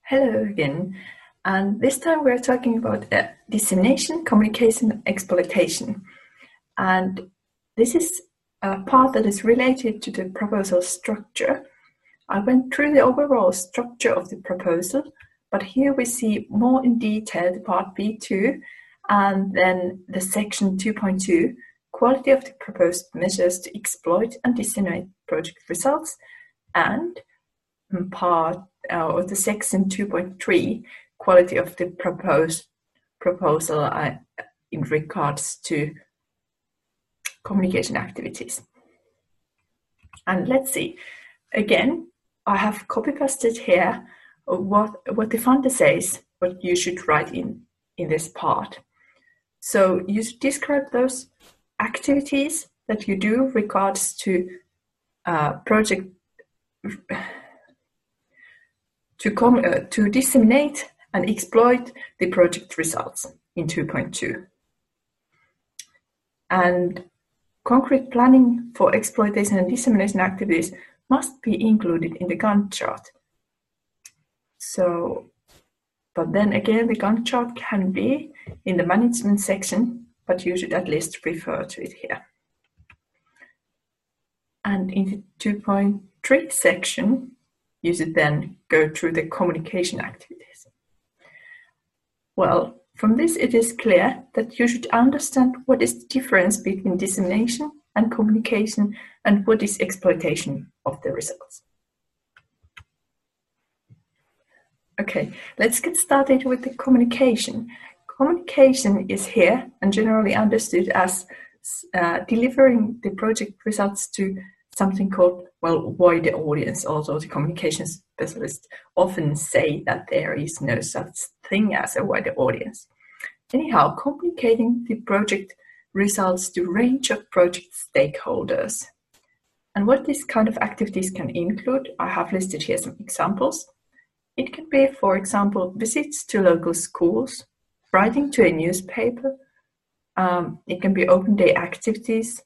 Hello again, and this time we're talking about dissemination, communication, and exploitation. And this is a part that is related to the proposal structure. I went through the overall structure of the proposal, but here we see more in detail the part B2 and then the section 2.2, quality of the proposed measures to exploit and disseminate project results, and part of the section 2.3, quality of the proposal in regards to communication activities. And let's see, again, I have copy-pasted here what the funder says, what you should write in this part. So you describe those activities that you do regards to project to disseminate and exploit the project results in 2.2. And concrete planning for exploitation and dissemination activities must be included in the Gantt chart. So, but then again, the Gantt chart can be in the management section, but you should at least refer to it here. And in the 2.3 section, you should then go through the communication activities. Well, from this it is clear that you should understand what is the difference between dissemination and communication and what is exploitation of the results. Okay, let's get started with the communication. Communication is here and generally understood as delivering the project results to something called, well, wider audience. Also, the communication specialists often say that there is no such thing as a wider audience. Anyhow, communicating the project results to a range of project stakeholders. And what this kind of activities can include, I have listed here some examples. It can be, for example, visits to local schools, writing to a newspaper. It can be open day activities.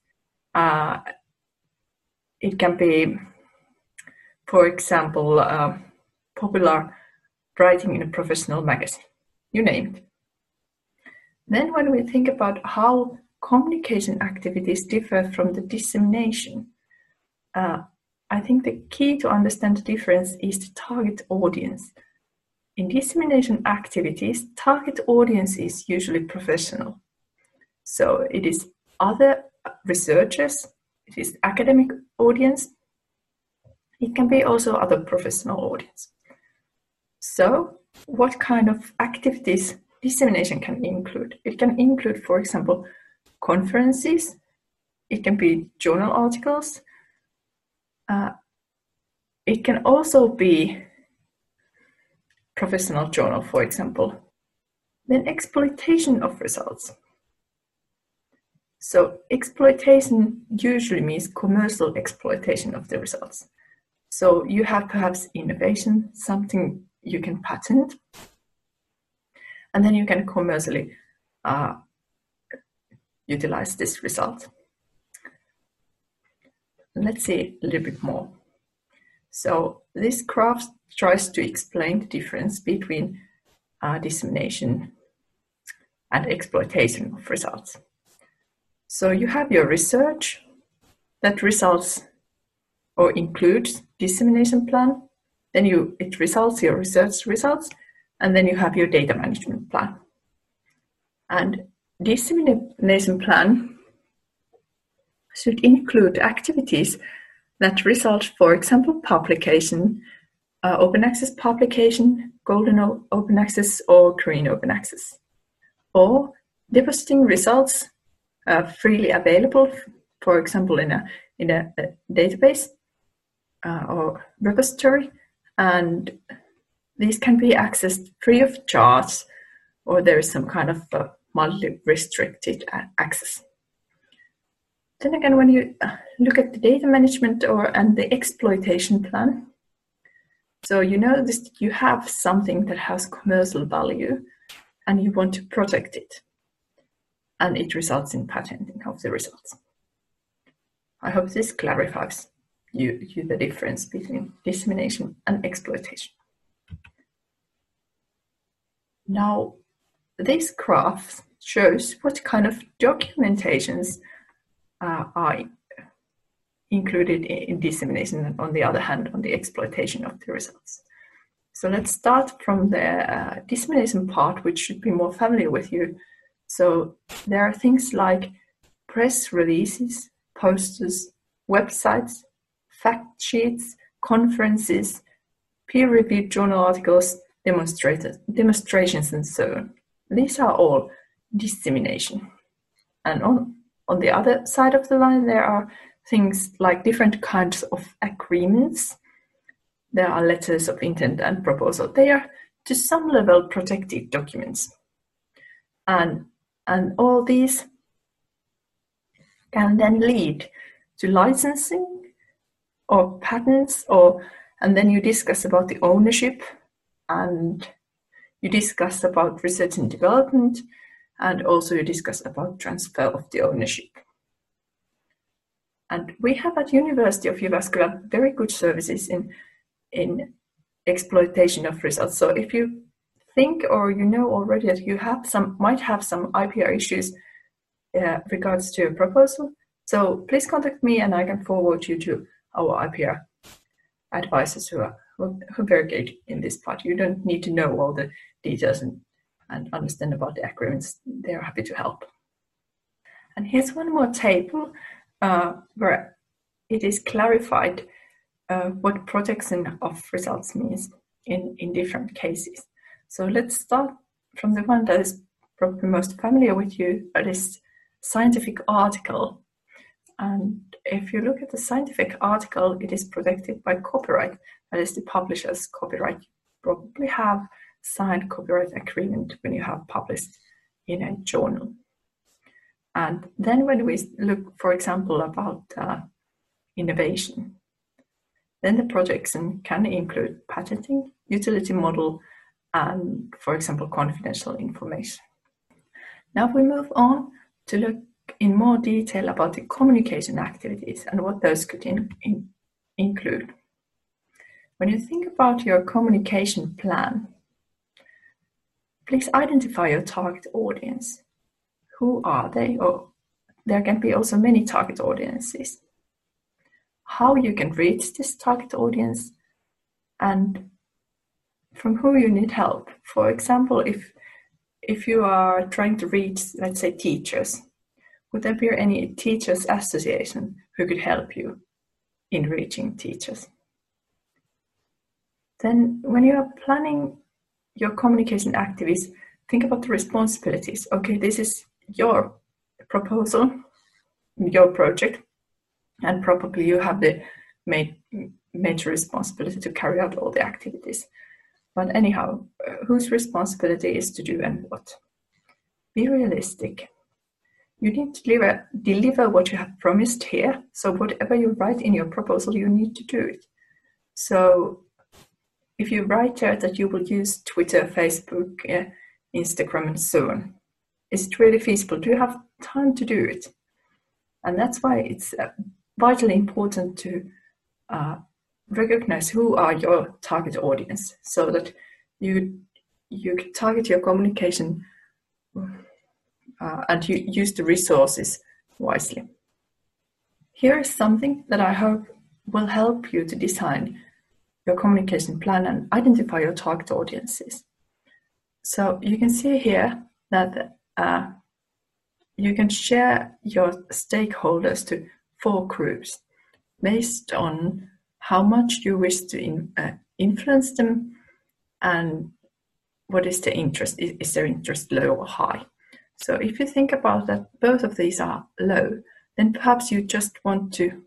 It can be, for example, popular writing in a professional magazine, you name it. Then when we think about how communication activities differ from the dissemination, I think the key to understand the difference is the target audience. In dissemination activities, target audience is usually professional. So it is other researchers, it is academic audience, it can be also other professional audience. So what kind of activities dissemination can include? It can include, for example, conferences, it can be journal articles, it can also be professional journal, for example. Then exploitation of results. So exploitation usually means commercial exploitation of the results. So you have perhaps innovation, something you can patent, and then you can commercially utilize this result. Let's see a little bit more. So this graph tries to explain the difference between dissemination and exploitation of results. So you have your research that results or includes dissemination plan, then it results your research results, and then you have your data management plan. And dissemination plan should include activities that result, for example, publication, open access publication, golden open access, or green open access, or depositing results freely available, for example, in a database or repository, and these can be accessed free of charge, or there is some kind of mildly restricted access. Then again, when you look at the data management and the exploitation plan, so you know this, you have something that has commercial value and you want to protect it, and it results in patenting of the results. I hope this clarifies you the difference between dissemination and exploitation. Now, this graph shows what kind of documentations are included in dissemination, and on the other hand, on the exploitation of the results. So let's start from the dissemination part, which should be more familiar with you. So there are things like press releases, posters, websites, fact sheets, conferences, peer-reviewed journal articles, demonstrations, and so on. These are all dissemination. And on the other side of the line, there are things like different kinds of agreements. There are letters of intent and proposal. They are to some level protected documents. And all these can then lead to licensing or patents, and then you discuss about the ownership, and you discuss about research and development, and also you discuss about transfer of the ownership. And we have at University of Jyväskylä very good services in exploitation of results. So if you think or you know already that you might have some IPR issues regards to a proposal, so please contact me and I can forward you to our IPR advisors who are very good in this part. You don't need to know all the details and understand about the agreements. They're happy to help. And here's one more table where it is clarified what protection of results means in different cases. So let's start from the one that is probably most familiar with you, that is scientific article. And if you look at the scientific article, it is protected by copyright. That is the publisher's copyright. You probably have signed copyright agreement when you have published in a journal. And then when we look, for example, about innovation, then the protection can include patenting, utility model, and, for example, confidential information. Now we move on to look in more detail about the communication activities and what those could include. When you think about your communication plan, please identify your target audience. Who are they? Or there can be also many target audiences. How you can reach this target audience and from who you need help. For example, if you are trying to reach, let's say, teachers, would there be any teachers association who could help you in reaching teachers? Then when you are planning your communication activities, think about the responsibilities. Okay, this is your proposal, your project, and probably you have the major responsibility to carry out all the activities. But anyhow, whose responsibility is to do and what? Be realistic. You need to deliver what you have promised here. So whatever you write in your proposal, you need to do it. So if you write there that you will use Twitter, Facebook, Instagram, and so on, is it really feasible? Do you have time to do it? And that's why it's vitally important to recognize who are your target audience so that you target your communication and you use the resources wisely. Here is something that I hope will help you to design your communication plan and identify your target audiences. So you can see here that you can share your stakeholders to 4 groups based on how much you wish to influence them and what is the interest. Is their interest low or high? So if you think about that both of these are low, then perhaps you just want to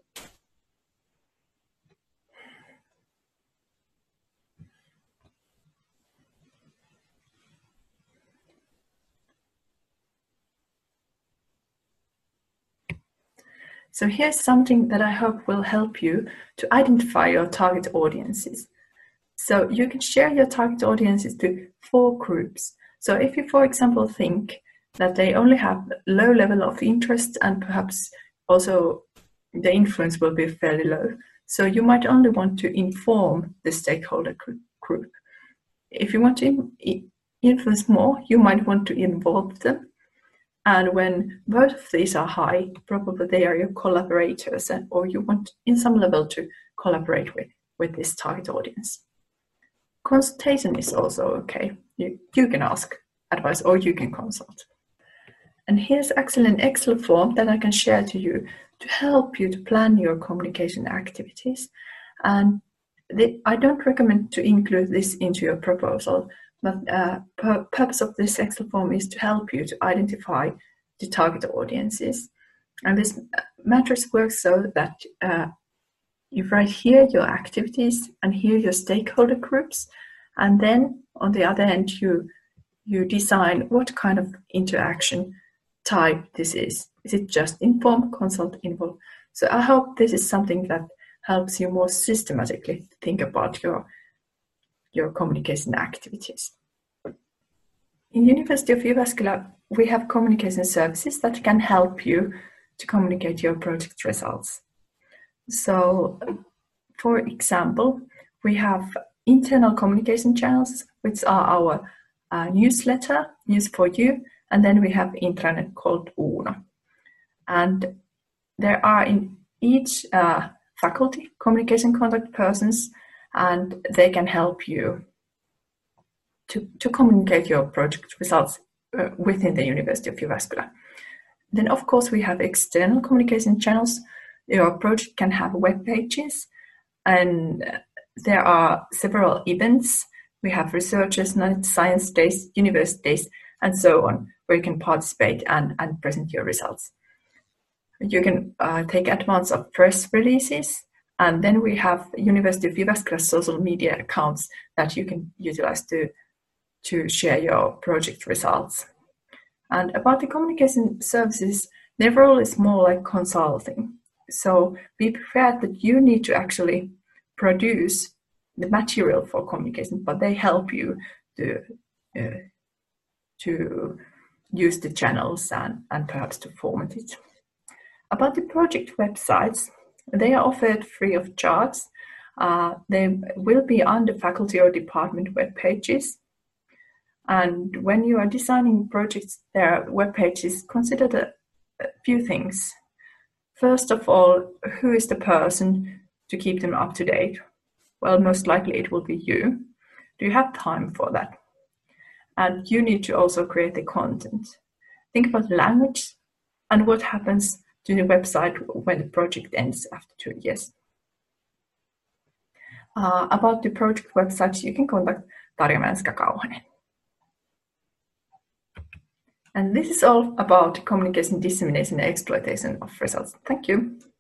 So here's something that I hope will help you to identify your target audiences. So you can share your target audiences to 4 groups. So if you, for example, think that they only have low level of interest and perhaps also the influence will be fairly low, so you might only want to inform the stakeholder group. If you want to influence more, you might want to involve them. And when both of these are high, probably they are your collaborators, or you want in some level to collaborate with this target audience. Consultation is also okay. You can ask advice or you can consult. And here's actually an Excel form that I can share to you to help you to plan your communication activities. And I don't recommend to include this into your proposal, but purpose of this Excel form is to help you to identify the target audiences. And this matrix works so that you write here your activities and here your stakeholder groups, and then on the other end you design what kind of interaction type this is. Is it just inform, consult, involve? So I hope this is something that helps you more systematically think about your communication activities. In University of Jyväskylä, we have communication services that can help you to communicate your project results. So, for example, we have internal communication channels, which are our newsletter, News for You, and then we have intranet called Uno. And there are in each faculty communication contact persons, and they can help you to communicate your project results within the University of Jyväskylä. Then, of course, we have external communication channels. Your project can have web pages, and there are several events. We have researchers' nights, science days, university days, and so on, where you can participate and present your results. You can take advance of press releases, and then we have University of Jyväskylä social media accounts that you can utilize to share your project results. And about the communication services, their role is more like consulting. So be prepared that you need to actually produce the material for communication, but they help you to use the channels and perhaps to format it. About the project websites, they are offered free of charge. They will be on the faculty or department web pages. And when you are designing projects, their web pages, consider a few things. First of all, who is the person to keep them up to date? Well, most likely it will be you. Do you have time for that? And you need to also create the content. Think about language and what happens to the website when the project ends after 2 years. About the project websites, you can contact Tarja Mänska-Kauhanen. And this is all about communication, dissemination, and exploitation of results. Thank you.